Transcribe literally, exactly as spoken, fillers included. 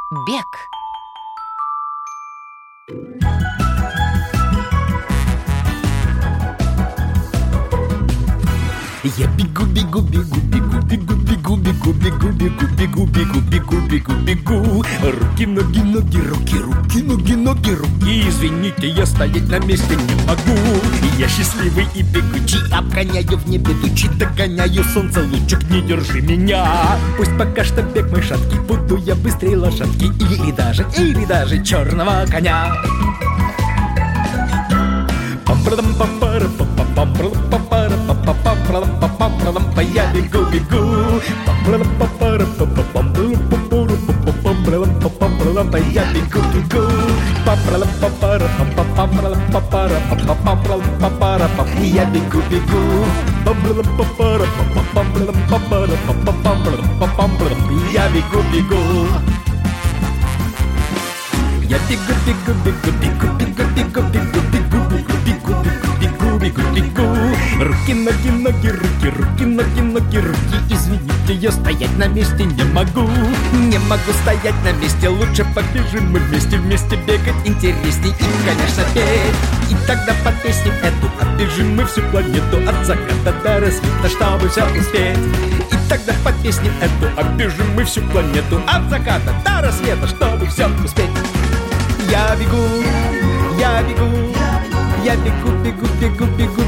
Бег. Я бегу, бегу, бегу, бегу, бегу, бегу, бегу, бегу, бегу, бегу, бегу, бегу, бегу, бегу. Руки, ноги, ноги, руки, руки, ноги, ноги, руки. Извините, я стоять на месте не могу. Я счастливый и бегучий, обгоняю в небе тучи, догоняю солнце, лучик, не держи меня. Пусть пока что бег мой шаткий, буду я быстрее лошадки или даже, или даже черного коня. Я бегу, бегу. Я бегу, бегу. Я бегу, бегу. Я бегу, бегу. Я бегу, бегу, бегу, бегу, бегу, бегу, бегу, бегу, бегу, бегу, бегу, бегу, бегу. Руки, ноги, ноги, руки, руки, ноги, ноги, руки. Извините, я стоять на месте не могу. Не могу стоять на месте, лучше побежим мы вместе. Вместе бегать интересней и, конечно, петь. И тогда под песню эту оббежим мы всю планету от заката до рассвета, чтобы все успеть. И тогда под песню эту оббежим мы всю планету от заката до рассвета, чтобы все успеть. Я бегу, я бегу, я бегу, бегу, бегу, бегу,